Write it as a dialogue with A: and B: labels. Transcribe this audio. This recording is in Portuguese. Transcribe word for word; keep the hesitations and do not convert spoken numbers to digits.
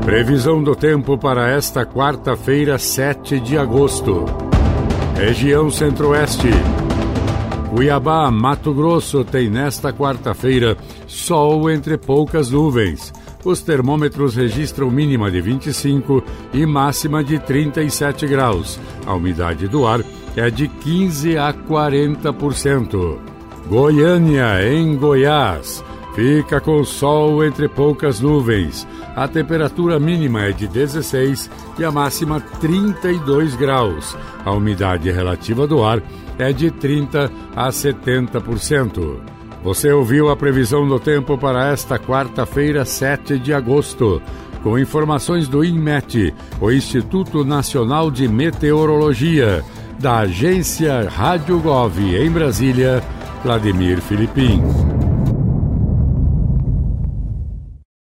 A: Previsão do tempo para esta quarta-feira, sete de agosto. Região Centro-Oeste. Cuiabá, Mato Grosso, tem nesta quarta-feira sol entre poucas nuvens. Os termômetros registram mínima de vinte e cinco e máxima de trinta e sete graus. A umidade do ar é de quinze a quarenta por cento. Goiânia, em Goiás, fica com sol entre poucas nuvens. A temperatura mínima é de dezesseis e a máxima trinta e dois graus. A umidade relativa do ar é de trinta a setenta por cento. Você ouviu a previsão do tempo para esta quarta-feira, sete de agosto, com informações do INMET, o Instituto Nacional de Meteorologia, da agência Rádio Gov em Brasília, Vladimir Filipim.